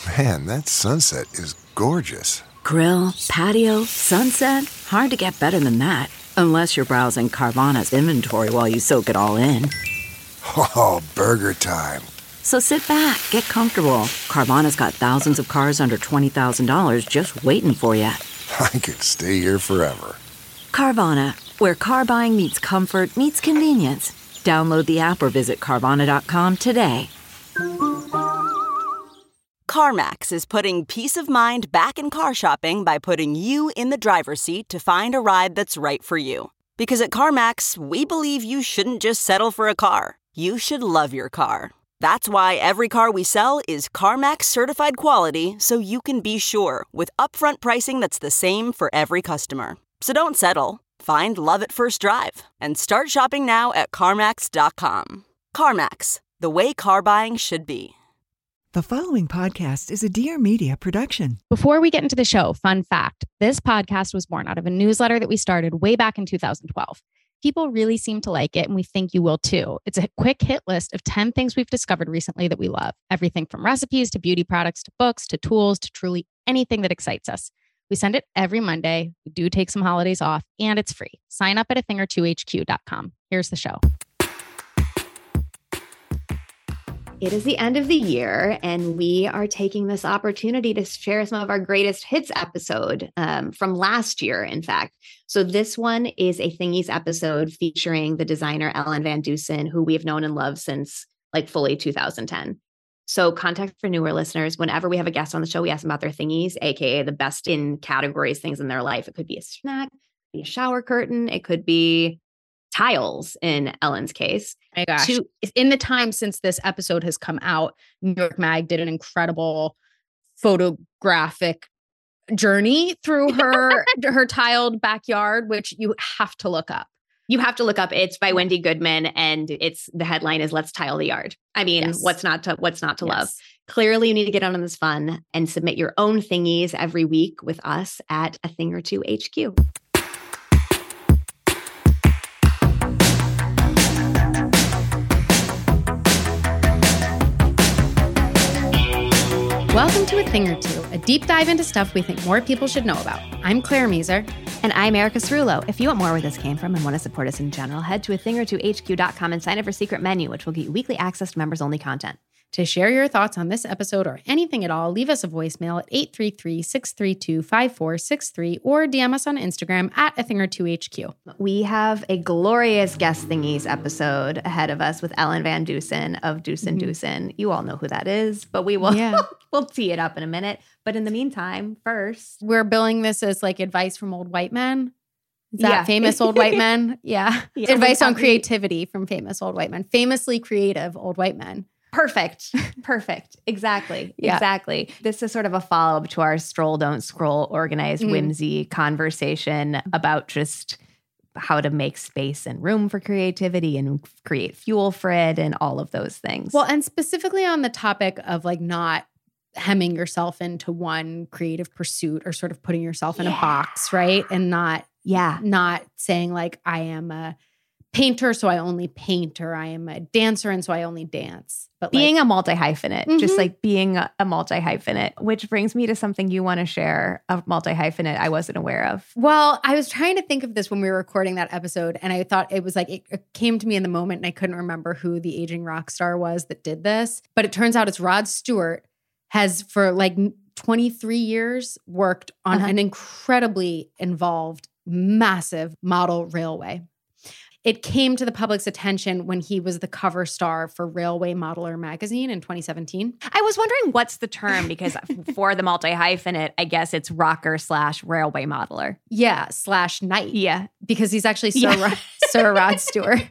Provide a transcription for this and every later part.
Man, that sunset is gorgeous. Grill, patio, sunset. Hard to get better than that. Unless you're browsing Carvana's inventory while you soak it all in. Oh, burger time. So sit back, get comfortable. Carvana's got thousands of cars under $20,000 just waiting for you. I could stay here forever. Carvana, where car buying meets comfort, meets convenience. Download the app or visit Carvana.com today. CarMax is putting peace of mind back in car shopping by putting you in the driver's seat to find a ride that's right for you. Because at CarMax, we believe you shouldn't just settle for a car. You should love your car. That's why every car we sell is CarMax certified quality, so you can be sure with upfront pricing that's the same for every customer. So don't settle. Find love at first drive and start shopping now at CarMax.com. CarMax, the way car buying should be. The following podcast is a Dear Media production. Before we get into the show, fun fact, this podcast was born out of a newsletter that we started way back in 2012. People really seem to like it, and we think you will too. It's a quick hit list of 10 things we've discovered recently that we love. Everything from recipes to beauty products to books to tools to truly anything that excites us. We send it every Monday. We do take some holidays off, and it's free. Sign up at athingertwohq.com. Here's the show. It is the end of the year, and we are taking this opportunity to share some of our greatest hits episode from last year, in fact. So this one is a Thingies episode featuring the designer Ellen Van Dusen, who we have known and loved since like fully 2010. So context for newer listeners, whenever we have a guest on the show, we ask them about their thingies, aka the best in categories, things in their life. It could be a snack, it could be a shower curtain, it could be tiles in Ellen's case. My gosh. In the time since this episode has come out, New York Mag did an incredible photographic journey through her tiled backyard, which you have to look up. You have to look up. It's by Wendy Goodman, and the headline is "Let's Tile the Yard." I mean, Yes. what's not to love? Clearly, you need to get on this fun and submit your own thingies every week with us at A Thing or Two HQ. Welcome to A Thing or Two, a deep dive into stuff we think more people should know about. I'm Claire Meeser. And I'm Erica Cerullo. If you want more where this came from and want to support us in general, head to athingertwohq.com and sign up for Secret Menu, which will get you weekly access to members-only content. To share your thoughts on this episode or anything at all, leave us a voicemail at 833-632-5463 or DM us on Instagram at A Thing or Two HQ. We have a glorious guest thingies episode ahead of us with Ellen Van Dusen of Dusen. You all know who that is, but we will we'll tee it up in a minute. But in the meantime, first, we're billing this as like advice from old white men. Is that famous old white men? Yeah. Advice on creativity from famous old white men. Famously creative old white men. Perfect. Exactly. Exactly. This is sort of a follow-up to our stroll, don't scroll, organized whimsy conversation about just how to make space and room for creativity and create fuel for it and all of those things. Well, and specifically on the topic of like not hemming yourself into one creative pursuit or sort of putting yourself in a box, right? And not saying like, I am a painter, so I only paint, or I am a dancer, and so I only dance. But being a multi-hyphenate, just like being a multi-hyphenate, which brings me to something you want to share, a multi-hyphenate I wasn't aware of. Well, I was trying to think of this when we were recording that episode, and I thought it was like, it came to me in the moment, and I couldn't remember who the aging rock star was that did this. But it turns out it's Rod Stewart, has for like 23 years worked on an incredibly involved, massive model railway. It came to the public's attention when he was the cover star for Railway Modeler magazine in 2017. I was wondering what's the term, because for the multi-hyphenate, I guess it's rocker / railway modeler. Yeah, / knight. Yeah. Because he's actually Sir Rod Stewart.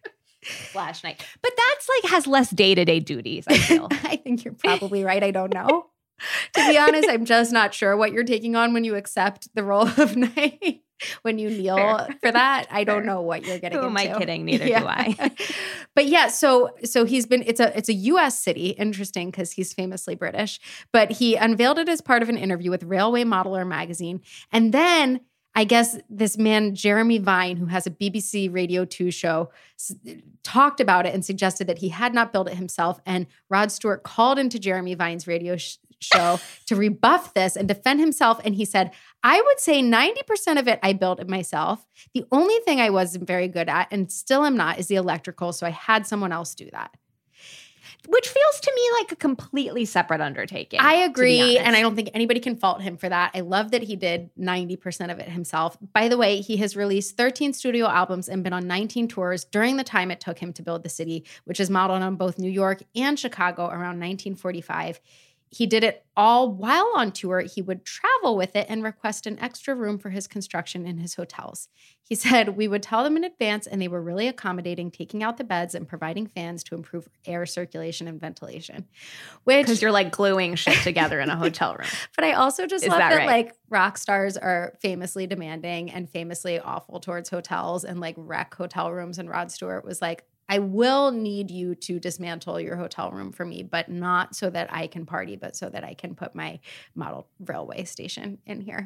/ knight. But that's like has less day-to-day duties, I feel. I think you're probably right. I don't know. To be honest, I'm just not sure what you're taking on when you accept the role of knight. When you kneel for that, I don't know what you're getting into. Who am I kidding? Neither do I. But yeah, so he's been, it's a US city, interesting because he's famously British, but he unveiled it as part of an interview with Railway Modeler magazine. And then I guess this man, Jeremy Vine, who has a BBC Radio 2 show, talked about it and suggested that he had not built it himself. And Rod Stewart called into Jeremy Vine's radio show to rebuff this and defend himself. And he said, I would say 90% of it I built it myself. The only thing I wasn't very good at, and still am not, is the electrical. So I had someone else do that. Which feels to me like a completely separate undertaking. I agree, and I don't think anybody can fault him for that. I love that he did 90% of it himself. By the way, he has released 13 studio albums and been on 19 tours during the time it took him to build the city, which is modeled on both New York and Chicago around 1945. He did it all while on tour. He would travel with it and request an extra room for his construction in his hotels. He said, we would tell them in advance, and they were really accommodating, taking out the beds and providing fans to improve air circulation and ventilation. Because you're like gluing shit together in a hotel room. But I also just love that right? Like rock stars are famously demanding and famously awful towards hotels and like wreck hotel rooms. And Rod Stewart was like, I will need you to dismantle your hotel room for me, but not so that I can party, but so that I can put my model railway station in here.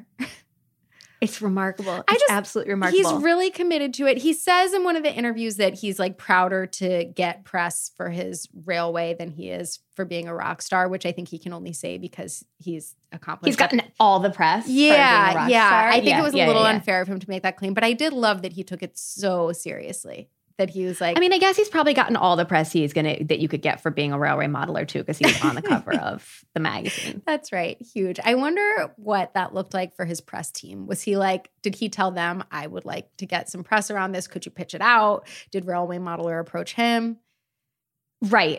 It's remarkable. It's absolutely remarkable. He's really committed to it. He says in one of the interviews that he's like prouder to get press for his railway than he is for being a rock star, which I think he can only say because he's accomplished. He's gotten all the press. Yeah, for being a rock star. I think it was a little unfair of him to make that claim, but I did love that he took it so seriously. That he was like, I mean, I guess he's probably gotten all the press that you could get for being a railway modeler too, because he was on the cover of the magazine. That's right. Huge. I wonder what that looked like for his press team. Was he like, did he tell them, I would like to get some press around this? Could you pitch it out? Did Railway Modeler approach him? Right.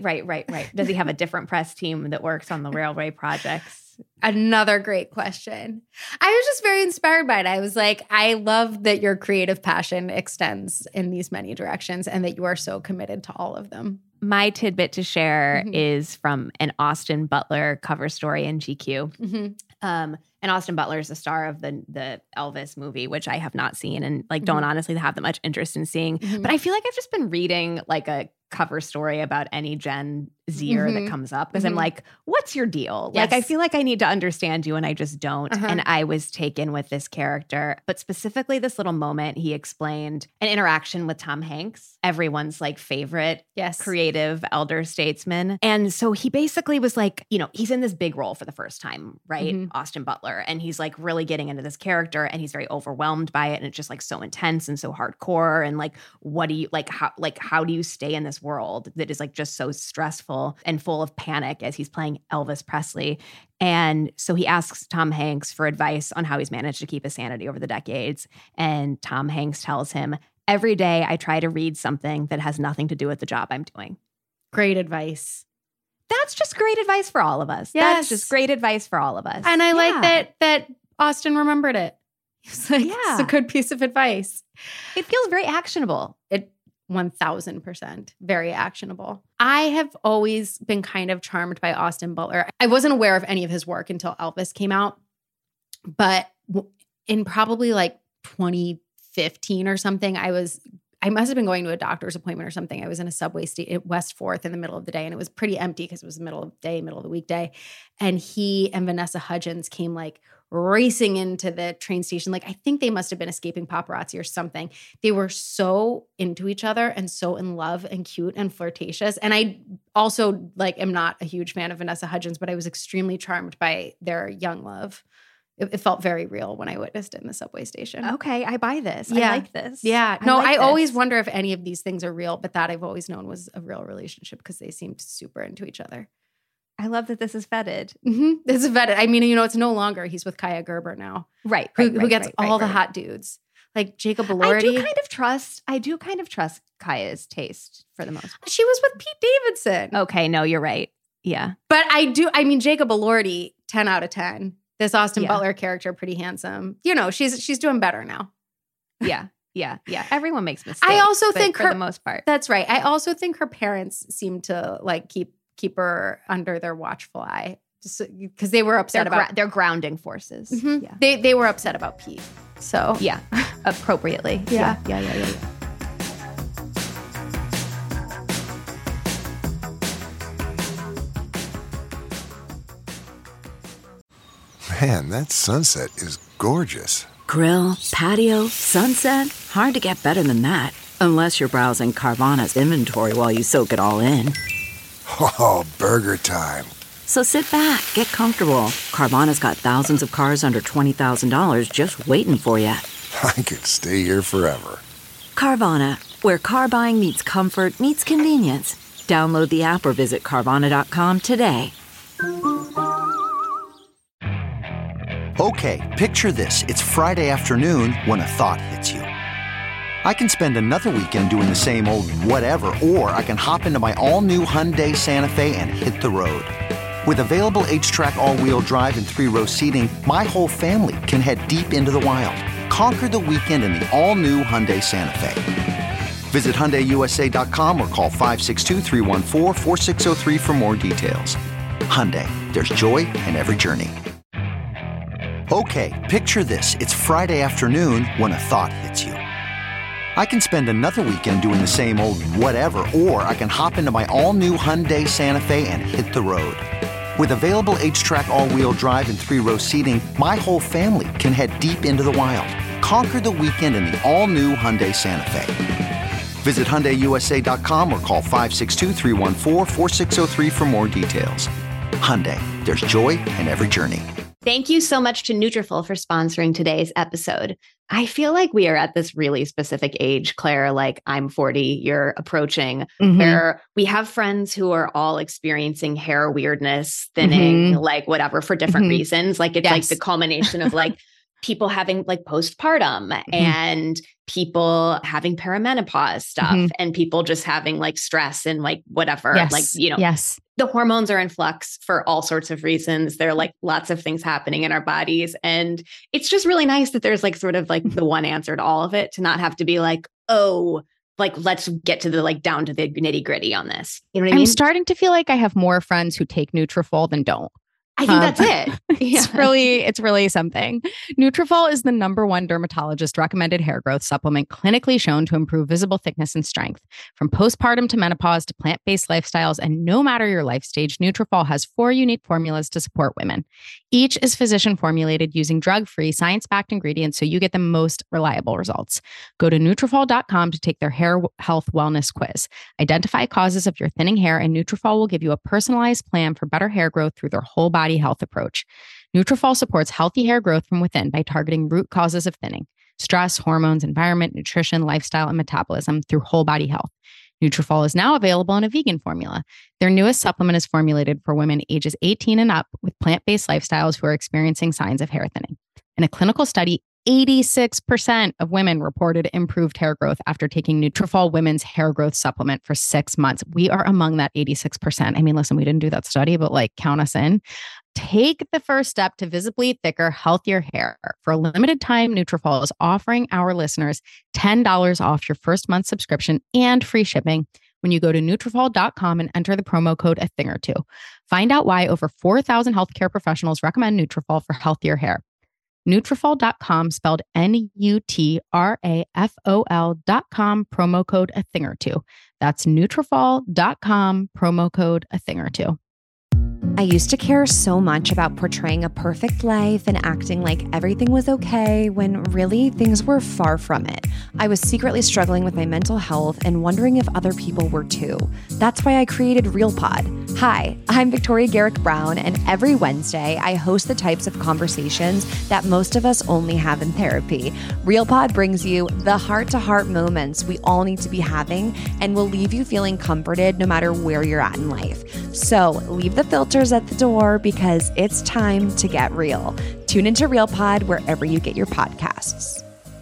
Does he have a different press team that works on the railway projects? Another great question. I was just very inspired by it. I was like, I love that your creative passion extends in these many directions and that you are so committed to all of them. My tidbit to share is from an Austin Butler cover story in GQ. And Austin Butler is the star of the Elvis movie, which I have not seen and like don't honestly have that much interest in seeing. But I feel like I've just been reading like a cover story about any Gen Zer that comes up because I'm like, what's your deal? Yes. Like, I feel like I need to understand you and I just don't. And I was taken with this character, but specifically this little moment, he explained an interaction with Tom Hanks, everyone's like favorite creative elder statesman. And so he basically was like, you know, he's in this big role for the first time, right? Austin Butler. And he's like really getting into this character and he's very overwhelmed by it. And it's just like so intense and so hardcore. And like, what do you how do you stay in this world that is like just so stressful and full of panic as he's playing Elvis Presley? And so he asks Tom Hanks for advice on how he's managed to keep his sanity over the decades. And Tom Hanks tells him, every day I try to read something that has nothing to do with the job I'm doing. Great advice. That's just great advice for all of us. Yes. That's just great advice for all of us. And I like that Austin remembered it. It's like, it's a good piece of advice. It feels very actionable. It 1000% very actionable. I have always been kind of charmed by Austin Butler. I wasn't aware of any of his work until Elvis came out, but in probably like 2015 or something, I must have been going to a doctor's appointment or something. I was in a subway at West 4th in the middle of the day, and it was pretty empty because it was the middle of the day, middle of the weekday. And he and Vanessa Hudgens came like racing into the train station. Like, I think they must have been escaping paparazzi or something. They were so into each other and so in love and cute and flirtatious. And I also like am not a huge fan of Vanessa Hudgens, but I was extremely charmed by their young love. It felt very real when I witnessed it in the subway station. Okay, I buy this. I like this. Yeah. I always wonder if any of these things are real, but that I've always known was a real relationship because they seemed super into each other. I love that this is vetted. This is vetted. I mean, you know, it's no longer he's with Kaya Gerber now. Right. Who gets all the hot dudes. Like Jacob Elordi. I do kind of trust Kaya's taste for the most part. She was with Pete Davidson. Okay, no, you're right. Yeah. But Jacob Elordi, 10 out of 10. This Austin Butler character, pretty handsome. You know, she's doing better now. Yeah. Everyone makes mistakes. I also think for the most part. That's right. I also think her parents seem to like keep her under their watchful eye, just because they were upset about their grounding forces. Yeah. They were upset about Pete. So yeah, appropriately. Yeah. Man, that sunset is gorgeous. Grill, patio, sunset. Hard to get better than that. Unless you're browsing Carvana's inventory while you soak it all in. Oh, burger time. So sit back, get comfortable. Carvana's got thousands of cars under $20,000 just waiting for you. I could stay here forever. Carvana, where car buying meets comfort meets convenience. Download the app or visit Carvana.com today. Okay, picture this. It's Friday afternoon when a thought hits you. I can spend another weekend doing the same old whatever, or I can hop into my all-new Hyundai Santa Fe and hit the road. With available H-Track all-wheel drive and 3-row seating, my whole family can head deep into the wild. Conquer the weekend in the all-new Hyundai Santa Fe. Visit HyundaiUSA.com or call 562-314-4603 for more details. Hyundai, there's joy in every journey. Okay, picture this. It's Friday afternoon when a thought hits you. I can spend another weekend doing the same old whatever, or I can hop into my all-new Hyundai Santa Fe and hit the road. With available H-Track all-wheel drive and 3-row seating, my whole family can head deep into the wild. Conquer the weekend in the all-new Hyundai Santa Fe. Visit HyundaiUSA.com or call 562-314-4603 for more details. Hyundai, there's joy in every journey. Thank you so much to Nutrafol for sponsoring today's episode. I feel like we are at this really specific age, Claire, like I'm 40, you're approaching, where we have friends who are all experiencing hair weirdness, thinning, like whatever, for different reasons. Like it's like the culmination of like people having like postpartum and people having perimenopause stuff and people just having like stress and like whatever, like, you know, the hormones are in flux for all sorts of reasons. There are like lots of things happening in our bodies. And it's just really nice that there's like sort of like the one answer to all of it, to not have to be like, oh, like, let's get to the like down to the nitty gritty on this. You know what I mean? I'm starting to feel like I have more friends who take Nutrafol than don't. I think that's it. It's really something. Nutrafol is the #1 dermatologist recommended hair growth supplement clinically shown to improve visible thickness and strength. From postpartum to menopause to plant-based lifestyles, and no matter your life stage, Nutrafol has 4 unique formulas to support women. Each is physician formulated using drug-free, science-backed ingredients so you get the most reliable results. Go to Nutrafol.com to take their hair health wellness quiz. Identify causes of your thinning hair, and Nutrafol will give you a personalized plan for better hair growth through their whole body health approach. Nutrafol supports healthy hair growth from within by targeting root causes of thinning: stress, hormones, environment, nutrition, lifestyle, and metabolism through whole body health. Nutrafol is now available in a vegan formula. Their newest supplement is formulated for women ages 18 and up with plant-based lifestyles who are experiencing signs of hair thinning. In a clinical study, 86% of women reported improved hair growth after taking Nutrafol Women's Hair Growth Supplement for 6 months. We are among that 86%. I mean, listen, we didn't do that study, but like count us in. Take the first step to visibly thicker, healthier hair. For a limited time, Nutrafol is offering our listeners $10 off your first month subscription and free shipping when you go to Nutrafol.com and enter the promo code A Thing or Two. Find out why over 4,000 healthcare professionals recommend Nutrafol for healthier hair. Nutrafol.com, spelled Nutrafol.com, promo code A Thing or Two. That's Nutrafol.com, promo code A Thing or Two. I used to care so much about portraying a perfect life and acting like everything was okay when really things were far from it. I was secretly struggling with my mental health and wondering if other people were too. That's why I created RealPod. Hi, I'm Victoria Garrick Brown, and every Wednesday I host the types of conversations that most of us only have in therapy. RealPod brings you the heart-to-heart moments we all need to be having and will leave you feeling comforted no matter where you're at in life. So leave the filters at the door because it's time to get real. Tune into RealPod wherever you get your podcasts.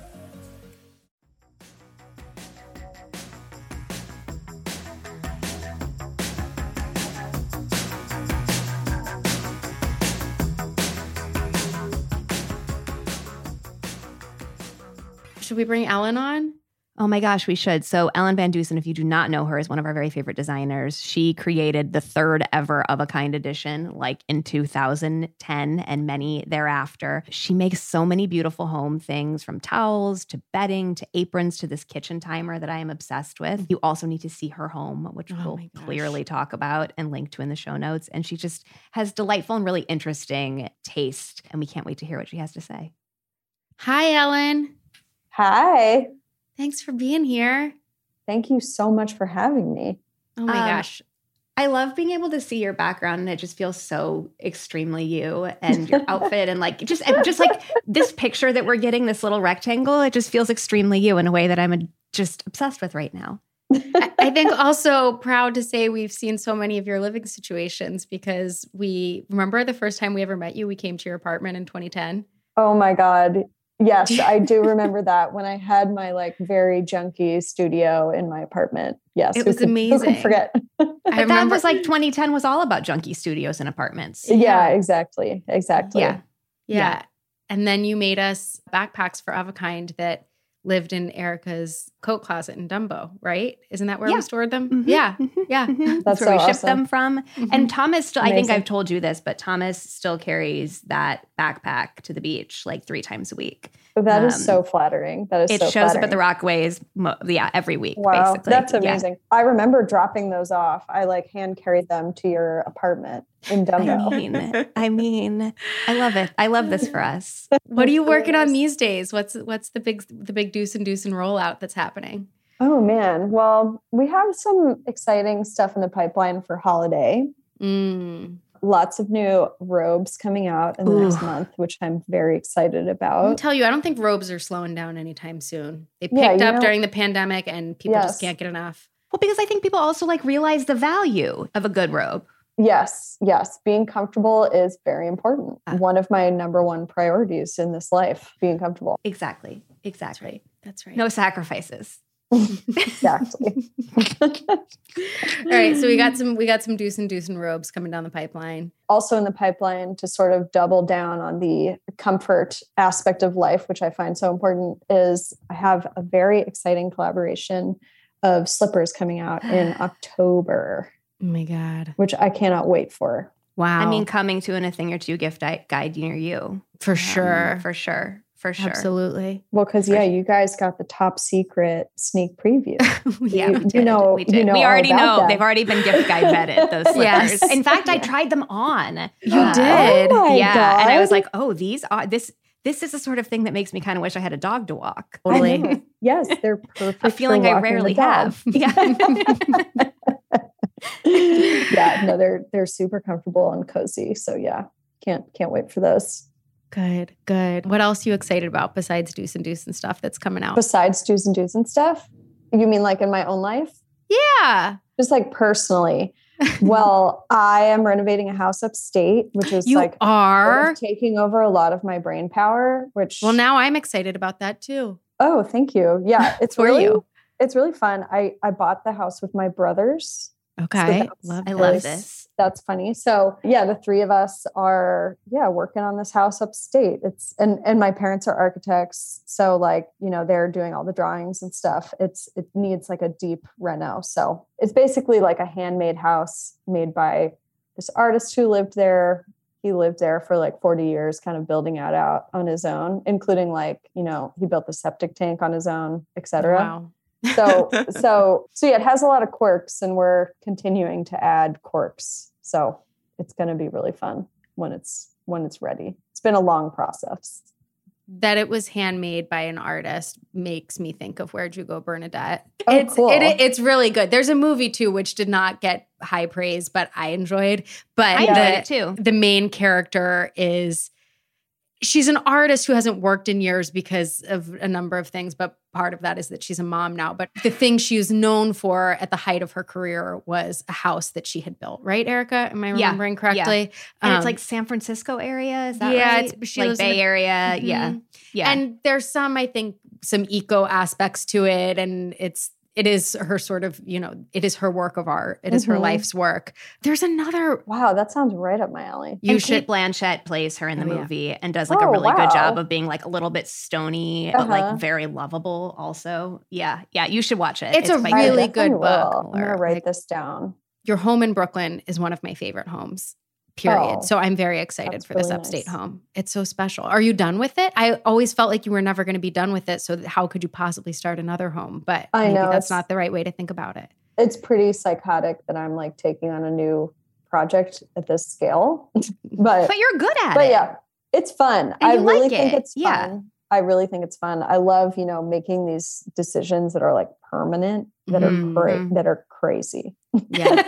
Should we bring Ellen on? Oh my gosh, we should. So Ellen Van Dusen, if you do not know her, is one of our very favorite designers. She created the third ever Of a Kind edition, like in 2010 and many thereafter. She makes so many beautiful home things, from towels to bedding to aprons to this kitchen timer that I am obsessed with. You also need to see her home, which we'll clearly talk about and link to in the show notes. And she just has delightful and really interesting taste. And we can't wait to hear what she has to say. Hi, Ellen. Hi. Thanks for being here. Thank you so much for having me. Oh my gosh. I love being able to see your background, and it just feels so extremely you and your outfit and just like this picture that we're getting, this little rectangle, it just feels extremely you in a way that I'm just obsessed with right now. I think also proud to say we've seen so many of your living situations because we remember the first time we ever met you, we came to your apartment in 2010. Oh my God. Yes, I do remember that when I had my very junky studio in my apartment. Yes. It was amazing. Who could forget? I remember that was 2010 was all about junky studios and apartments. Yeah, exactly. Yeah. And then you made us backpacks for Of a Kind that lived in Erica's coat closet in Dumbo, right? Isn't that where we stored them? Mm-hmm. Yeah. That's where we so shipped awesome. them from. Mm-hmm. And Thomas still, Amazing. I think I've told you this, but Thomas still carries that backpack to the beach 3 times a week. That is so flattering. That is it so shows flattering. up at the Rockaways, every week, Wow, basically. that's amazing. Yeah. I remember dropping those off. I hand carried them to your apartment in Dumbo. I mean, I love it. I love this for us. What are you working on these days? What's the big Deuce and rollout that's happening? Oh man. Well, we have some exciting stuff in the pipeline for holiday. Lots of new robes coming out in the next month, which I'm very excited about. I'll tell you, I don't think robes are slowing down anytime soon. They picked up during the pandemic and people just can't get enough. Well, because I think people also realize the value of a good robe. Yes. Being comfortable is very important. One of my number one priorities in this life, being comfortable. Exactly. That's right. No sacrifices. Exactly. All right. So we got some Deuce and robes coming down the pipeline. Also in the pipeline to sort of double down on the comfort aspect of life, which I find so important, is I have a very exciting collaboration of slippers coming out in October. Oh my God. Which I cannot wait for. Wow. I mean, coming to an A Thing or Two gift guide near you. For sure. For sure. Absolutely. Well, because you guys got the top secret sneak preview. We did. We already know. them. They've already been gift guide vetted, those slippers. Yes. In fact, I tried them on. You did? Oh my God. And I was like, oh, these are this is the sort of thing that makes me kind of wish I had a dog to walk. Totally. Yes, they're perfect. A feeling I rarely have. Yeah. Yeah, no, they're super comfortable and cozy. So yeah, can't wait for those. Good. What else are you excited about besides Deuce and stuff that's coming out? Besides Deuce and stuff? You mean in my own life? Yeah. Just personally. Well, I am renovating a house upstate, which is taking over a lot of my brain power, Well, now I'm excited about that too. Oh, thank you. Yeah, it's For you. It's really fun. I bought the house with my brothers. Okay. So I love this. That's funny. So yeah, the three of us are working on this house upstate. It's and my parents are architects. So they're doing all the drawings and stuff. It needs a deep reno. So it's basically a handmade house made by this artist who lived there. He lived there for 40 years, kind of building it out on his own, including he built the septic tank on his own, et cetera. Wow. So yeah, it has a lot of quirks and we're continuing to add quirks. So it's going to be really fun when it's ready. It's been a long process. That it was handmade by an artist makes me think of Where'd You Go, Bernadette. Oh, cool. It's really good. There's a movie too, which did not get high praise, but I enjoyed. But I enjoyed it too. The main character she's an artist who hasn't worked in years because of a number of things, but part of that is that she's a mom now. But the thing she was known for at the height of her career was a house that she had built. Right, Erica? Am I remembering correctly? Yeah. And it's San Francisco area, is that right? Yeah, she lives Bay Area. Mm-hmm. Yeah. And there's some eco aspects to it, and it is her sort of, it is her work of art. It is her life's work. There's another. Wow, that sounds right up my alley. Kate Blanchett plays her in the movie and does a really good job of being a little bit stony, but very lovable also. Yeah. You should watch it. It's a really good book. I'm going to write this down. Your home in Brooklyn is one of my favorite homes. Period. Oh, so I'm very excited for really this upstate nice. home. It's so special. Are you done with it? I always felt like you were never going to be done with it. So how could you possibly start another home? But maybe that's not the right way to think about it. It's pretty psychotic that I'm taking on a new project at this scale. but you're good at it. But yeah, it's fun. And I you really like think it. it's fun. I really think it's fun. I love, making these decisions that are like permanent, that are crazy. Yeah.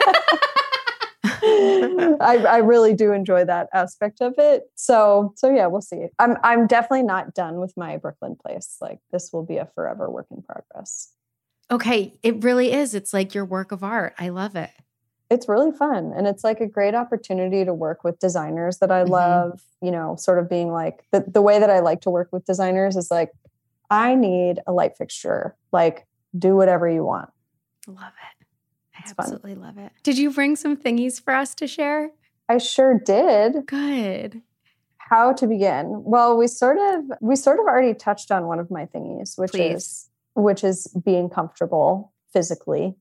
I really do enjoy that aspect of it. So yeah, we'll see. I'm definitely not done with my Brooklyn place. Like this will be a forever work in progress. Okay. It really is. It's like your work of art. I love it. It's really fun. And it's like a great opportunity to work with designers that I love, sort of being like the way that I like to work with designers is like, I need a light fixture, like do whatever you want. Love it. I It's absolutely love it. Did you bring some thingies for us to share? I sure did. Good. How to begin? Well, we sort of already touched on one of my thingies, which is being comfortable physically.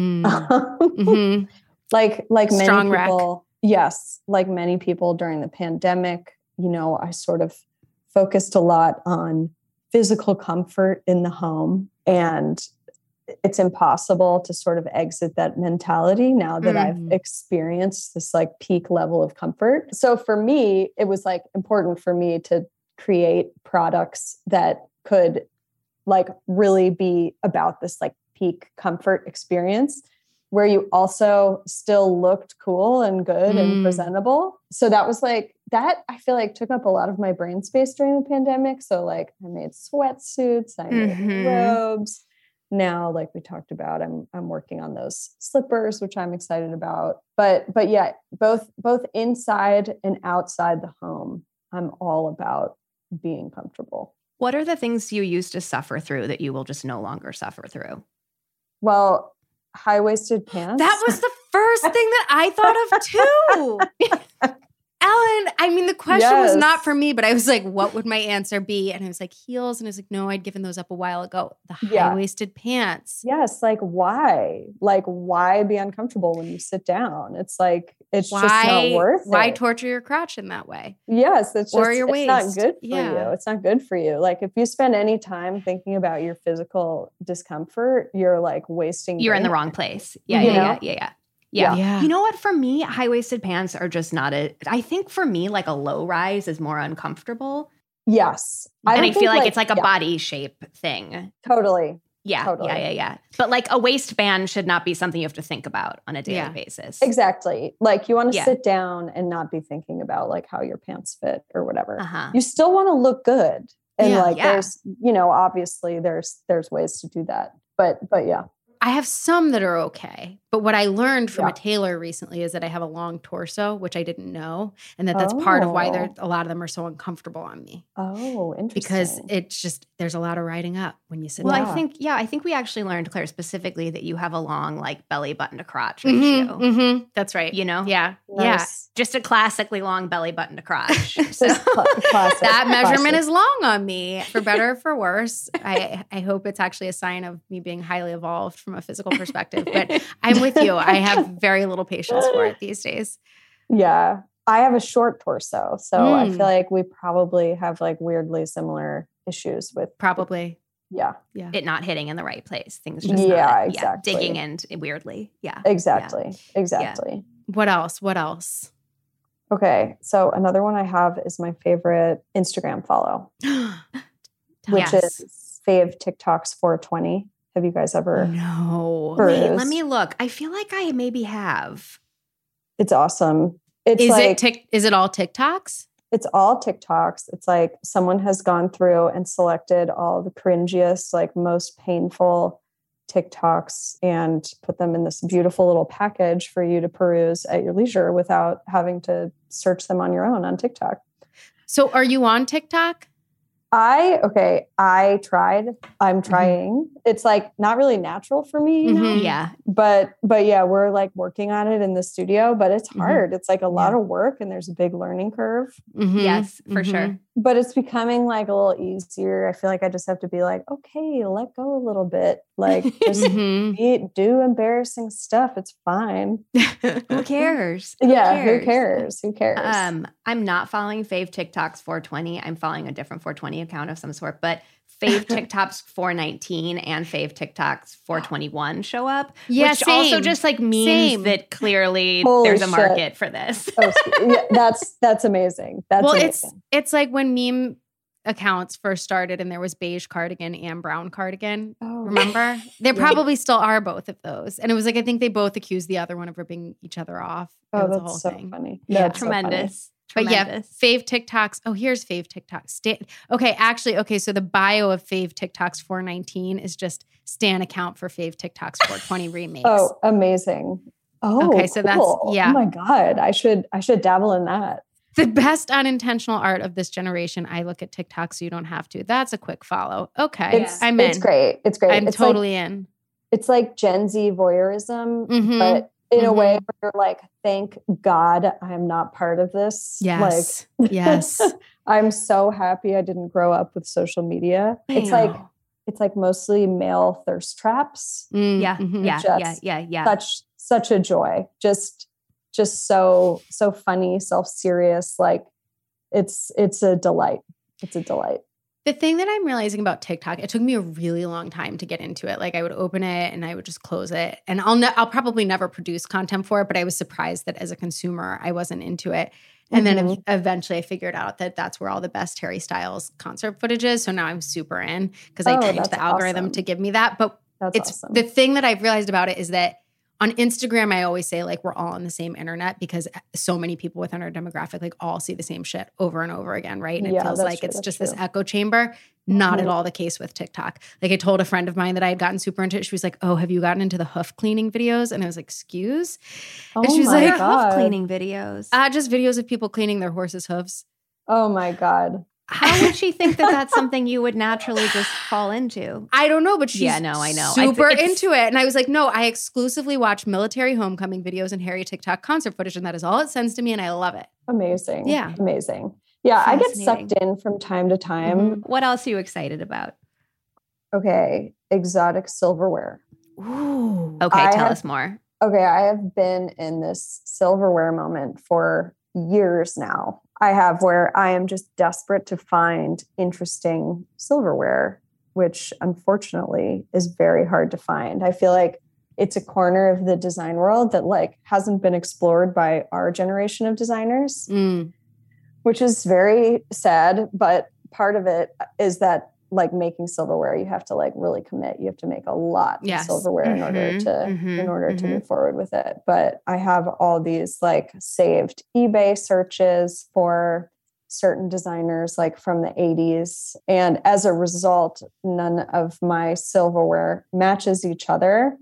Like many Strong people, yes, like many people during the pandemic, I sort of focused a lot on physical comfort in the home, and it's impossible to sort of exit that mentality now that I've experienced this like peak level of comfort. So for me, it was like important for me to create products that could like really be about this like peak comfort experience where you also still looked cool and good and presentable. So that was like, that I feel like took up a lot of my brain space during the pandemic. So like I made sweatsuits, I made robes. Now, like we talked about, I'm working on those slippers, which I'm excited about. But yeah, both inside and outside the home, I'm all about being comfortable. What are the things you used to suffer through that you will just no longer suffer through? Well, high-waisted pants. That was the first thing that I thought of too. Ellen, I mean, the question was not for me, but I was like, what would my answer be? And I was like, heels. And I was like, no, I'd given those up a while ago. The high-waisted pants. Yes. Like, why? Like, why be uncomfortable when you sit down? It's like, it's just not worth it. Why torture your crotch in that way? Yes. It's just, or your waist. It's not good for you. It's not good for you. Like, if you spend any time thinking about your physical discomfort, you're like wasting. You're in the wrong place. Yeah. You know what? For me, high-waisted pants are just not I think for me, like a low rise is more uncomfortable. Yes. I feel like it's like a body shape thing. Totally. Yeah. Totally. Yeah. But like a waistband should not be something you have to think about on a daily basis. Exactly. Like you want to sit down and not be thinking about like how your pants fit or whatever. You still want to look good. And there's, obviously there's ways to do that. But yeah. I have some that are okay. But what I learned from a tailor recently is that I have a long torso, which I didn't know. And that's part of why a lot of them are so uncomfortable on me. Oh, interesting. Because it's just, there's a lot of riding up when you sit down. Well, I think we actually learned, Claire, specifically that you have a long like belly button to crotch ratio. That's right. Yeah. Nice. Yeah. Just a classically long belly button to crotch. So that measurement is long on me, for better or for worse. I hope it's actually a sign of me being highly evolved from a physical perspective. But I'm with you. I have very little patience for it these days. Yeah. I have a short torso. So I feel like we probably have like weirdly similar issues with. Probably. Yeah. It not hitting in the right place. Things just exactly. digging in weirdly. Yeah. Exactly. Yeah. What else? Okay. So another one I have is my favorite Instagram follow, which is Fave TikToks 420. Have you guys ever? No. Wait, let me look. I feel like I maybe have. It's awesome. It's is it all TikToks? It's all TikToks. It's like someone has gone through and selected all the cringiest, like most painful TikToks and put them in this beautiful little package for you to peruse at your leisure without having to search them on your own on TikTok. So are you on TikTok? I tried. I'm trying. It's like not really natural for me. Yeah. But yeah, we're like working on it in the studio, but it's hard. It's like a lot of work and there's a big learning curve. Yes, for sure. But it's becoming like a little easier. I feel like I just have to be like, okay, let go a little bit. Like just do embarrassing stuff. It's fine. Who cares? Who cares? I'm not following Fave TikToks 420. I'm following a different 420 account of some sort, but Fave TikToks 419 and Fave TikToks 421 show up. Yeah, which also just like means that clearly there's a market for this. That's amazing. That's amazing. It's like when accounts first started and there was beige cardigan and brown cardigan. Oh. Remember? There probably still are both of those. And it was like, I think they both accused the other one of ripping each other off. It Oh, was a that's whole so thing. funny. Yeah. That's so funny. Tremendous. But yeah, Tremendous. fave TikToks. Oh, here's fave TikToks. Okay, so the bio of fave TikToks 419 is just stan account for fave TikToks 420 remakes. Oh, amazing. Oh, Okay, so that's- cool. yeah. Oh my God. I should dabble in that. The best unintentional art of this generation. I look at TikTok so you don't have to. That's a quick follow. Okay, I'm in. It's great. It's great. I'm It's totally in. It's like Gen Z voyeurism, Mhm. but in a way where you're like, thank God I'm not part of this. Yes. Like, Yes. I'm so happy I didn't grow up with social media. It's like mostly male thirst traps. Yeah. Mhm. Yeah. Such a joy. Just so funny, self-serious. Like it's a delight. It's a delight. The thing that I'm realizing about TikTok, it took me a really long time to get into it. Like I would open it and I would just close it, and I'll probably never produce content for it. But I was surprised that as a consumer, I wasn't into it. And then eventually, I figured out that that's where all the best Harry Styles concert footage is. So now I'm super in because I trained that's the algorithm awesome. to give me that. But That's it's awesome. the thing that I've realized about it is that on Instagram, I always say like we're all on the same internet because so many people within our demographic like all see the same shit over and over again, right? And it Yeah, feels that's like true, it's that's just this true. echo chamber. Not at all the case with TikTok. Like I told a friend of mine that I had gotten super into it. She was like, "Oh, have you gotten into the hoof cleaning videos?" And I was like, "Excuse?" Oh and she was my like, God. Hoof cleaning videos. Just videos of people cleaning their horses' hooves. Oh my God. How would she think that that's something you would naturally just fall into? I don't know, but she's Yeah, no, I know. super It's- into it. And I was like, no, I exclusively watch military homecoming videos and Harry TikTok concert footage, and that is all it sends to me, and I love it. Amazing. Yeah. Amazing. Yeah. I get Fascinating. sucked in from time to time. What else are you excited about? Okay. Exotic silverware. Ooh. Okay, I tell have- us more. Okay. I have been in this silverware moment for years now. I have where I am just desperate to find interesting silverware, which unfortunately is very hard to find. I feel like it's a corner of the design world that like hasn't been explored by our generation of designers, which is very sad. But part of it is that like making silverware, you have to like really commit. You have to make a lot of Yes. silverware in order to move forward with it. But I have all these like saved eBay searches for certain designers like from the 80s. And as a result, none of my silverware matches each other.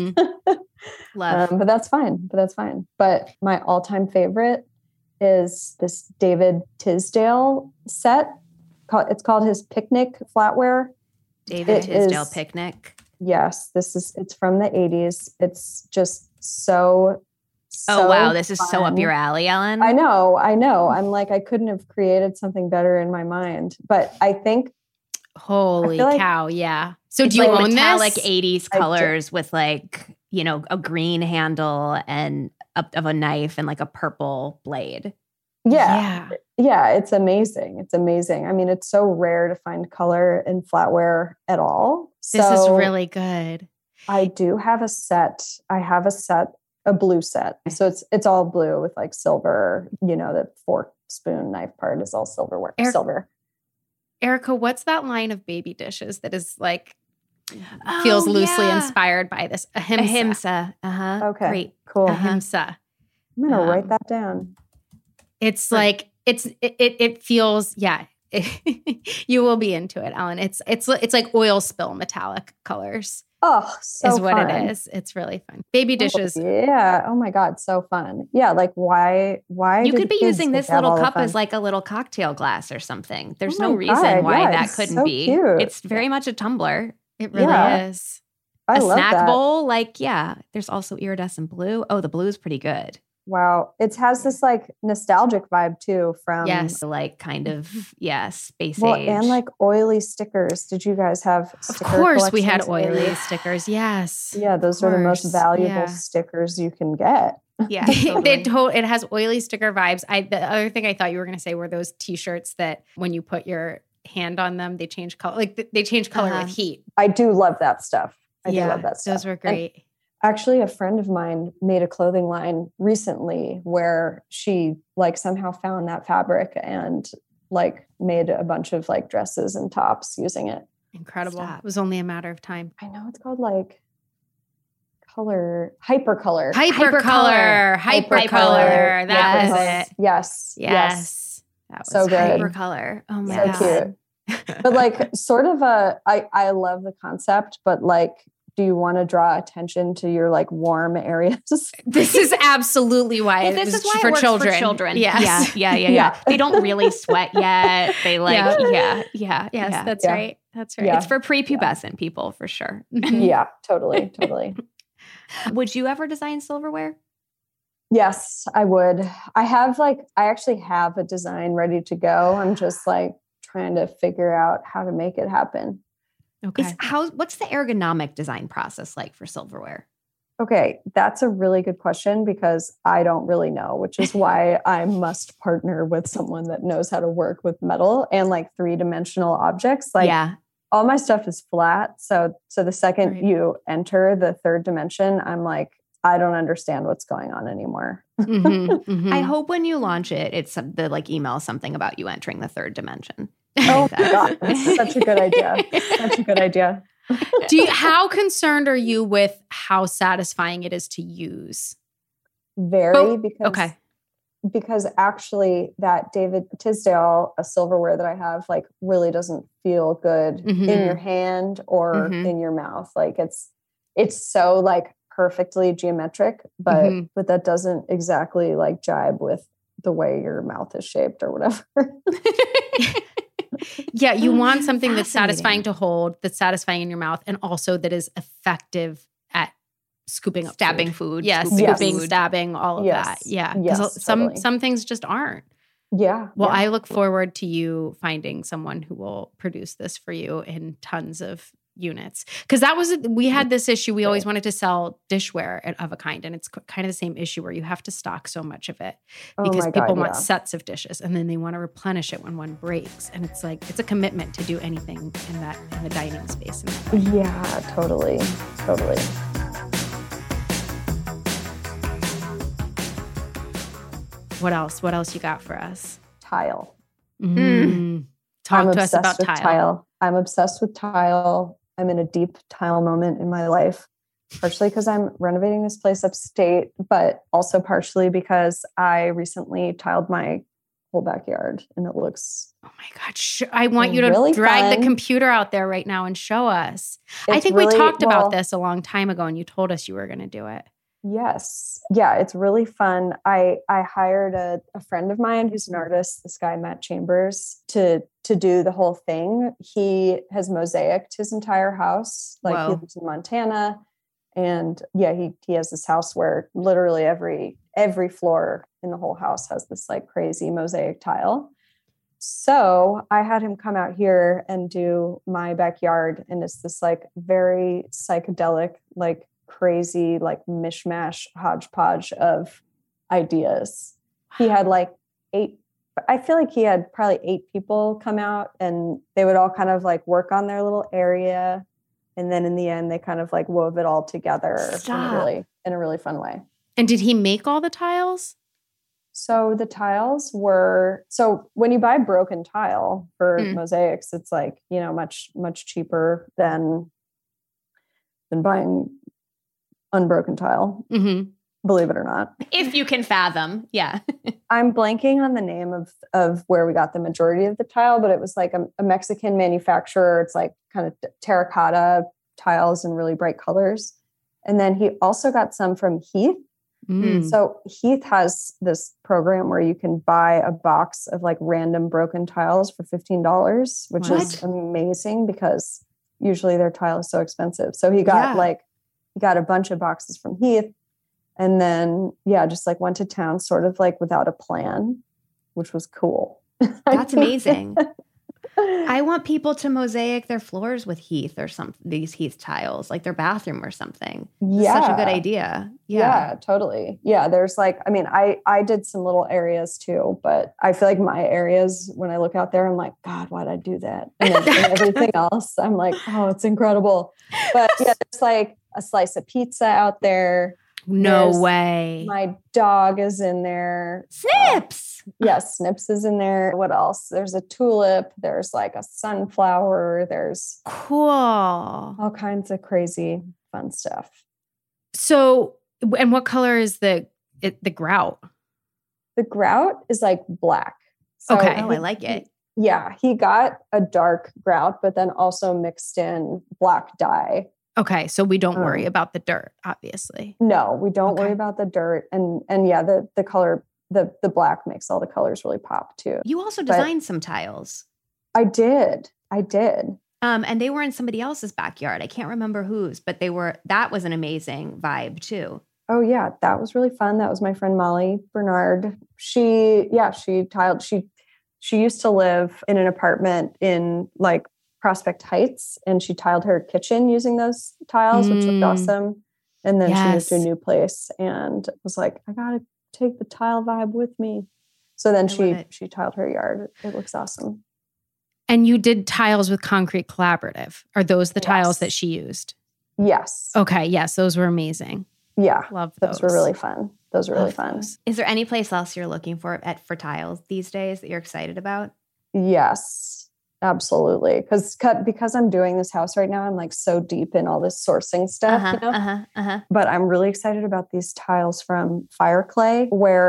Love. But that's fine. But my all-time favorite is this David Tisdale set. It's called his Picnic flatware. David it Tisdale is- Picnic. Yes, it's from the 80s. It's just so Oh, wow. This is so up fun. your alley, Ellen. I know. I'm like, I couldn't have created something better in my mind. But I think Holy feel like- cow. Yeah. So It's do you like own metallic this? 80s I do. colors with like, you know, a green handle and of a knife and like a purple blade. yeah, it's amazing. It's amazing. I mean, it's so rare to find color in flatware at all. This is So really good. I do have a set. A blue set. So it's all blue with like silver, you know, the fork, spoon, knife part is all silverware. Silver. Erica, what's that line of baby dishes that is like feels loosely inspired by this? Ahimsa. Ahimsa. Uh-huh. Okay. Great. Cool. Ahimsa. I'm going to write that down. It's like it feels you will be into it, Ellen. It's like oil spill metallic colors. Oh, so is what fun. it is. It's really fun. Baby dishes. Oh, yeah. Oh my God. So fun. Yeah. Like why You did could be kids using get this to have little all the cup fun? as like a little cocktail glass or something. There's Oh no my reason God, why yeah, that it's couldn't so be. cute. It's very much a tumbler. It really Yeah. is. I A love snack that. bowl, like, yeah. There's also iridescent blue. Oh, the blue is pretty good. Wow. It has this like nostalgic vibe too from Yes, like kind of, space well, age. and like oily stickers. Did you guys have Of sticker course we had collections in oily your- stickers. Yes. Yeah, those are the most course, valuable yeah. stickers you can get. yeah, totally. It has oily sticker vibes. The other thing I thought you were going to say were those T-shirts that when you put your hand on them, they change color. Like they change color with heat. I do love that stuff. I do love that stuff. Those were And great. actually, a friend of mine made a clothing line recently where she like somehow found that fabric and like made a bunch of like dresses and tops using it. Incredible. Stop. It was only a matter of time. I know it's called like Hypercolor. Hypercolor. That was it. Yes. That was So good. Hypercolor. Oh my So God. cute. But like sort of I love the concept, but like, do you want to draw attention to your like warm areas? This is absolutely why Well, this is why it works for children. Yes. Yeah. They don't really sweat yet. They like, Yes, that's Yeah. right. That's right. Yeah. It's for prepubescent people for sure. Yeah, totally. Would you ever design silverware? Yes, I would. I actually have a design ready to go. I'm just like trying to figure out how to make it happen. Okay. What's the ergonomic design process like for silverware? Okay, that's a really good question because I don't really know, which is why I must partner with someone that knows how to work with metal and like 3-dimensional objects. Like all my stuff is flat. So the second you enter the 3rd dimension, I'm like, I don't understand what's going on anymore. I hope when you launch it, it's the like email something about you entering the 3rd dimension. Oh my God, that's such a good idea. Such a good idea. How concerned are you with how satisfying it is to use? Very, Okay. because actually that David Tisdale, a silverware that I have, like really doesn't feel good in your hand or in your mouth. Like it's so like perfectly geometric, but that doesn't exactly like jibe with the way your mouth is shaped or whatever. Yeah, you want something that's satisfying to hold, that's satisfying in your mouth, and also that is effective at scooping up stabbing food. Yeah, scooping, stabbing, all of that. Yeah, because some things just aren't. Yeah. Well, I look forward to you finding someone who will produce this for you in tons of units. Because we had this issue. We always wanted to sell dishware of a kind, and it's kind of the same issue where you have to stock so much of it because people want sets of dishes, and then they want to replenish it when one breaks. And it's like it's a commitment to do anything in the dining space. Yeah, totally. What else? What else you got for us? Tile. Talk to us about tile. I'm obsessed with tile. I'm in a deep tile moment in my life, partially because I'm renovating this place upstate, but also partially because I recently tiled my whole backyard and it looks... Oh my God. I want you to really drag the computer out there right now and show us. I think we talked about this a long time ago and you told us you were going to do it. Yes. Yeah, it's really fun. I hired a friend of mine who's an artist, this guy, Matt Chambers, to do the whole thing. He has mosaicked his entire house. Like he lives in Montana. And yeah, he has this house where literally every floor in the whole house has this like crazy mosaic tile. So I had him come out here and do my backyard. And it's this like very psychedelic, like crazy, like mishmash hodgepodge of ideas. He had like 8, I feel like he had probably 8 people come out and they would all kind of like work on their little area. And then in the end, they kind of like wove it all together in a really fun way. And did he make all the tiles? So the tiles were, when you buy broken tile for mosaics, it's like, much, much cheaper than buying unbroken tile, believe it or not. If you can fathom. Yeah. I'm blanking on the name of where we got the majority of the tile, but it was like a Mexican manufacturer. It's like kind of terracotta tiles in really bright colors. And then he also got some from Heath. So Heath has this program where you can buy a box of like random broken tiles for $15, which is amazing because usually their tile is so expensive. So he got he got a bunch of boxes from Heath and then, just like went to town sort of like without a plan, which was cool. That's amazing. I want people to mosaic their floors with Heath or these Heath tiles, like their bathroom or something. Yeah. That's such a good idea. Yeah, totally. Yeah. There's like, I did some little areas too, but I feel like my areas, when I look out there, I'm like, God, why'd I do that? And then everything else, I'm like, oh, it's incredible. But yeah, there's like a slice of pizza out there. No way. My dog is in there. Snips. Yes, Snips is in there. What else? There's a tulip. There's like a sunflower. There's cool. All kinds of crazy fun stuff. So, and what color is the grout? The grout is like black. So okay. Oh, I like it. Yeah, he got a dark grout, but then also mixed in black dye. Okay, so we don't worry about the dirt, obviously. No, we don't worry about the dirt, and yeah, the color, the black makes all the colors really pop too. You also designed some tiles. I did. And they were in somebody else's backyard. I can't remember whose, but that was an amazing vibe too. Oh yeah, that was really fun. That was my friend Molly Bernard. She tiled. She used to live in an apartment in like Prospect Heights, and she tiled her kitchen using those tiles, which looked awesome. And then she moved to a new place and was like, I gotta take the tile vibe with me. So then she tiled her yard. It looks awesome. And you did tiles with Concrete Collaborative. Are those the tiles that she used? Yes. Okay. Yes. Those were amazing. Yeah. Love those. Those were really fun. Those were really fun. Is there any place else you're looking for tiles these days that you're excited about? Yes, absolutely. Because I'm doing this house right now, I'm like so deep in all this sourcing stuff, But I'm really excited about these tiles from Fireclay,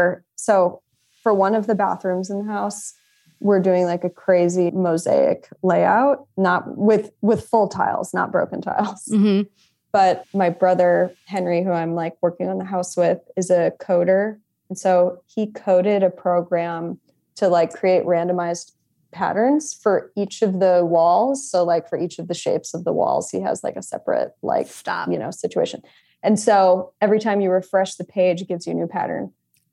so for one of the bathrooms in the house, we're doing like a crazy mosaic layout, not with full tiles, not broken tiles. Mm-hmm. But my brother, Henry, who I'm like working on the house with, is a coder. And so he coded a program to like create randomized patterns for each of the walls. So like for each of the shapes of the walls, he has like a separate situation. And so every time you refresh the page, it gives you a new pattern.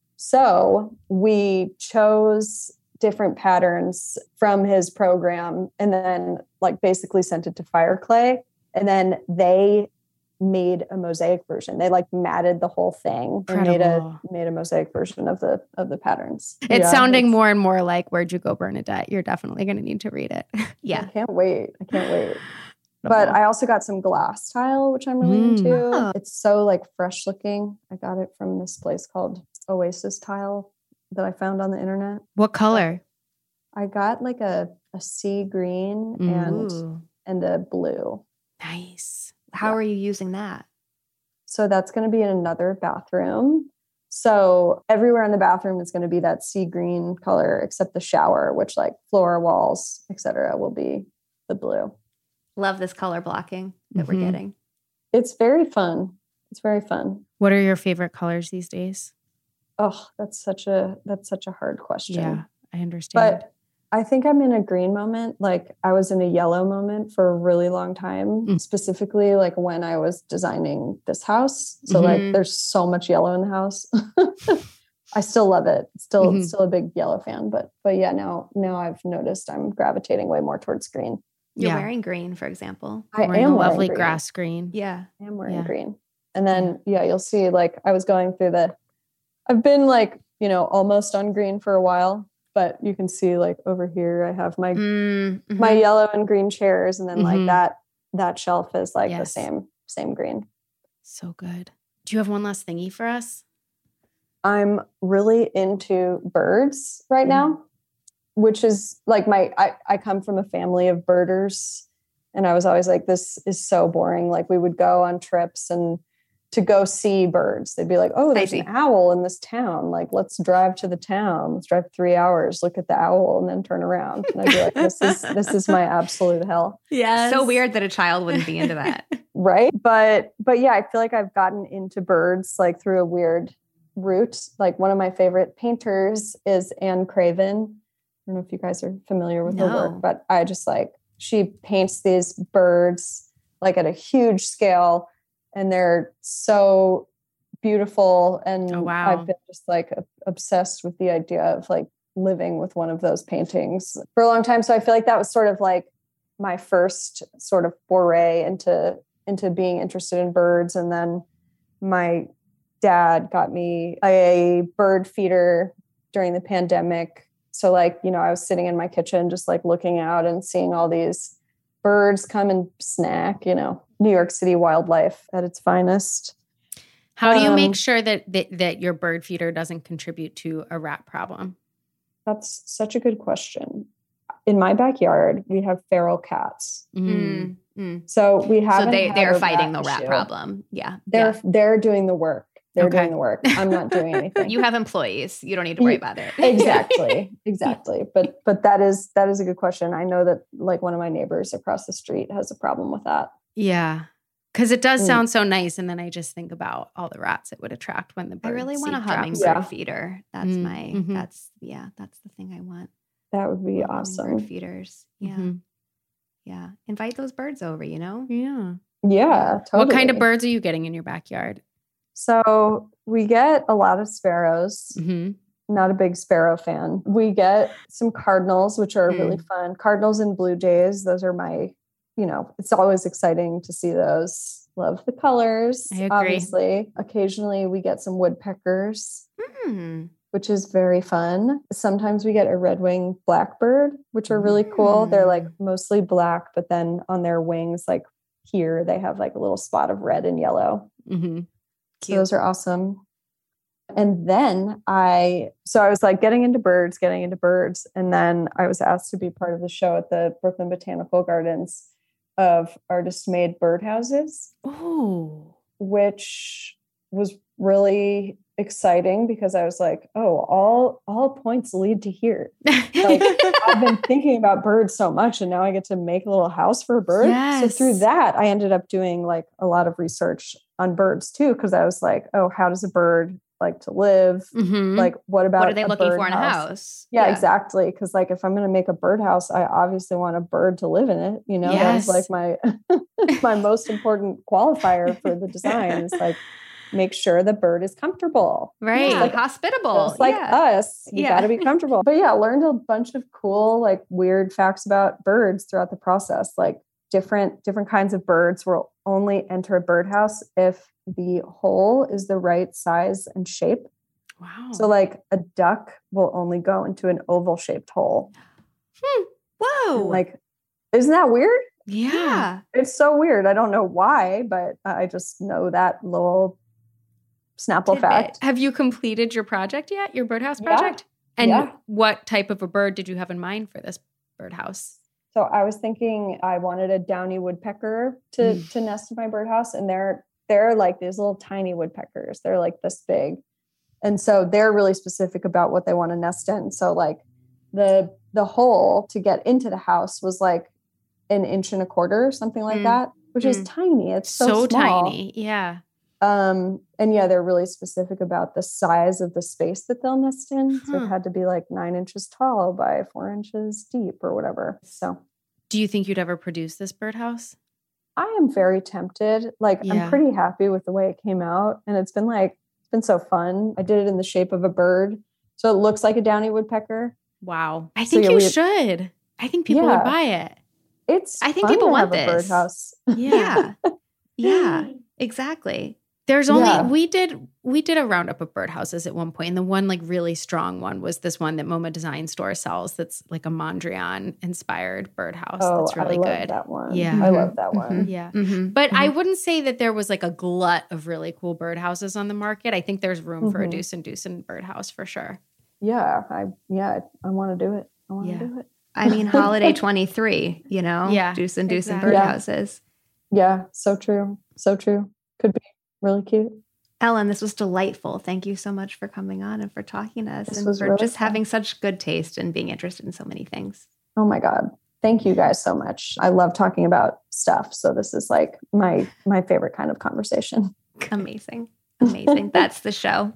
So we chose different patterns from his program and then like basically sent it to Fireclay. And then they made a mosaic version. They like matted the whole thing and made a mosaic version of the patterns. It's sounding more and more like Where'd You Go, Bernadette? You're definitely going to need to read it. Yeah. I can't wait. But I also got some glass tile, which I'm really into. Oh. It's so like fresh looking. I got it from this place called Oasis Tile that I found on the internet. What color? I got like a sea green and a blue. Nice. How are you using that? So that's going to be in another bathroom. So everywhere in the bathroom is going to be that sea green color, except the shower, which like floor, walls, etc., will be the blue. Love this color blocking that we're getting. It's very fun. What are your favorite colors these days? Oh, that's such a hard question. Yeah, I understand. But I think I'm in a green moment. Like I was in a yellow moment for a really long time, specifically like when I was designing this house. So like there's so much yellow in the house. I still love it. Still a big yellow fan, but yeah, now I've noticed I'm gravitating way more towards green. You're wearing green, for example. I am wearing lovely green. grass green. Yeah. I am wearing green. And then you'll see like I was going through I've been like, almost on green for a while. But you can see like over here, I have my my yellow and green chairs. And then like that shelf is like the same green. So good. Do you have one last thingy for us? I'm really into birds right now, which is like I come from a family of birders. And I was always like, this is so boring. Like we would go on trips and to go see birds. They'd be like, oh, there's an owl in this town. Like, let's drive to the town. Let's drive 3 hours, look at the owl, and then turn around. And I'd be like, this is my absolute hell. Yeah. So weird that a child wouldn't be into that. Right. But yeah, I feel like I've gotten into birds like through a weird route. Like one of my favorite painters is Anne Craven. I don't know if you guys are familiar with her work, but I just like, she paints these birds like at a huge scale. And they're so beautiful. And I've been just like obsessed with the idea of like living with one of those paintings for a long time. So I feel like that was sort of like my first sort of foray into being interested in birds. And then my dad got me a bird feeder during the pandemic. So like, I was sitting in my kitchen, just like looking out and seeing all these birds come and snack, New York City wildlife at its finest. How do you make sure that your bird feeder doesn't contribute to a rat problem? That's such a good question. In my backyard, we have feral cats. So we haven't. So they're had a fighting the rat rat issue. problem. Yeah. They're doing the work. They're doing the work. I'm not doing anything. You have employees. You don't need to worry about it. Exactly. But that is a good question. I know that like one of my neighbors across the street has a problem with that. Yeah. Because it does sound so nice. And then I just think about all the rats it would attract when the bird I really want a seed drops. hummingbird feeder. That's that's the thing I want. That would be awesome. Hummingbird feeders. Yeah. Yeah. Invite those birds over, you know? Yeah. Yeah, totally. What kind of birds are you getting in your backyard? So we get a lot of sparrows. Not a big sparrow fan. We get some cardinals, which are really fun. Cardinals and blue jays. Those are my, it's always exciting to see those. Love the colors. I agree. Obviously. Occasionally we get some woodpeckers, which is very fun. Sometimes we get a red-winged blackbird, which are really cool. They're like mostly black, but then on their wings, like here, they have like a little spot of red and yellow. So those are awesome. And then I was like getting into birds. And then I was asked to be part of the show at the Brooklyn Botanical Gardens of artist-made birdhouses. Oh, which was really exciting because I was like, oh, all points lead to here. Like I've been thinking about birds so much and now I get to make a little house for a bird. Yes. So through that, I ended up doing like a lot of research on birds too. Cause I was like, oh, how does a bird like to live? Like what are they looking for in a house? Yeah, exactly. Cause like if I'm going to make a birdhouse, I obviously want a bird to live in it. Yes. That's like my, my most important qualifier for the design is like, make sure the bird is comfortable. Right. Like, hospitable. Just like us. You got to be comfortable. But yeah, learned a bunch of cool, like weird facts about birds throughout the process. Like different kinds of birds will only enter a birdhouse if the hole is the right size and shape. Wow. So like a duck will only go into an oval shaped hole. Whoa. And like, isn't that weird? Yeah. It's so weird. I don't know why, but I just know that little Snapple fact. Have you completed your project yet? Your birdhouse project? And what type of a bird did you have in mind for this birdhouse? So I was thinking I wanted a downy woodpecker to nest in my birdhouse. And they're like these little tiny woodpeckers. They're like this big. And so they're really specific about what they want to nest in. So like the hole to get into the house was like 1.25 inches, something like that, which is tiny. It's so small. Tiny. Yeah. And yeah, they're really specific about the size of the space that they'll nest in. So it had to be like 9 inches tall by 4 inches deep or whatever. So do you think you'd ever produce this birdhouse? I am very tempted. Like I'm pretty happy with the way it came out. And it's been so fun. I did it in the shape of a bird. So it looks like a downy woodpecker. Wow. I think you should. I think people would buy it. I think people want this. Birdhouse. Yeah. Yeah, exactly. There's only we did a roundup of birdhouses at one point, and the one like really strong one was this one that MoMA Design Store sells. That's like a Mondrian inspired birdhouse. That's really good. I love that one. Yeah, I love that one. Yeah, but I wouldn't say that there was like a glut of really cool birdhouses on the market. I think there's room for a Deuce birdhouse for sure. Yeah, I want to do it. I want to do it. I mean, Holiday 23. Deuce birdhouses. Yeah, so true. So true. Could be really cute. Ellen, this was delightful. Thank you so much for coming on and for talking to us and for really just fun. Having such good taste and being interested in so many things. Oh my God. Thank you guys so much. I love talking about stuff. So this is like my favorite kind of conversation. Amazing. Amazing. That's the show.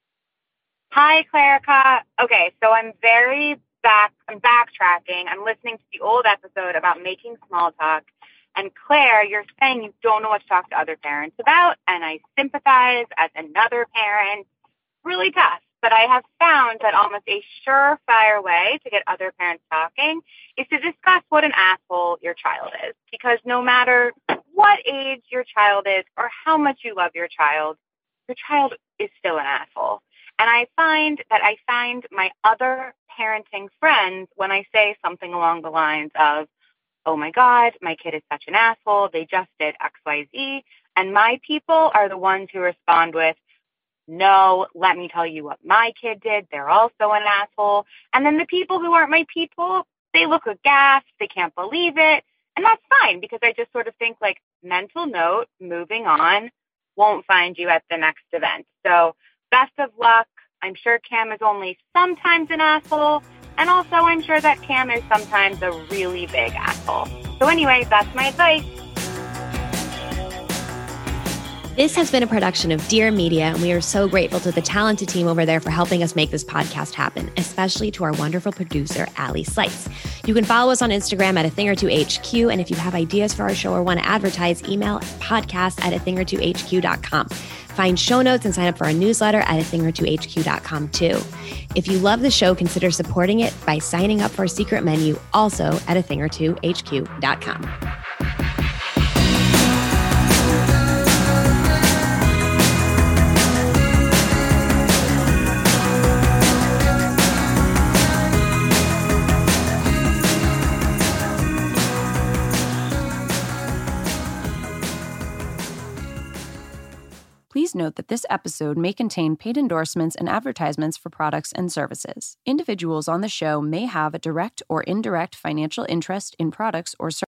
Hi, Clarica. Okay, so I'm backtracking. I'm listening to the old episode about making small talk. And Claire, you're saying you don't know what to talk to other parents about. And I sympathize as another parent. Really tough. But I have found that almost a surefire way to get other parents talking is to discuss what an asshole your child is. Because no matter what age your child is or how much you love your child is still an asshole. And I find my other parenting friends, when I say something along the lines of, oh my God, my kid is such an asshole, they just did XYZ, And my people are the ones who respond with, no, let me tell you what my kid did. They're also an asshole. And then the people who aren't my people, they look aghast. They can't believe it. And that's fine, because I just sort of think, like, mental note, moving on, won't find you at the next event. So best of luck. I'm sure Cam is only sometimes an asshole. And also I'm sure that Cam is sometimes a really big asshole. So anyway, that's my advice. This has been a production of Dear Media, and we are so grateful to the talented team over there for helping us make this podcast happen, especially to our wonderful producer, Allie Slice. You can follow us on Instagram at athingertwohq, and if you have ideas for our show or want to advertise, email podcast@athingertwohq.com. Find show notes and sign up for our newsletter at athingertwohq.com too. If you love the show, consider supporting it by signing up for our secret menu, also at athingertwohq.com. Please note that this episode may contain paid endorsements and advertisements for products and services. Individuals on the show may have a direct or indirect financial interest in products or services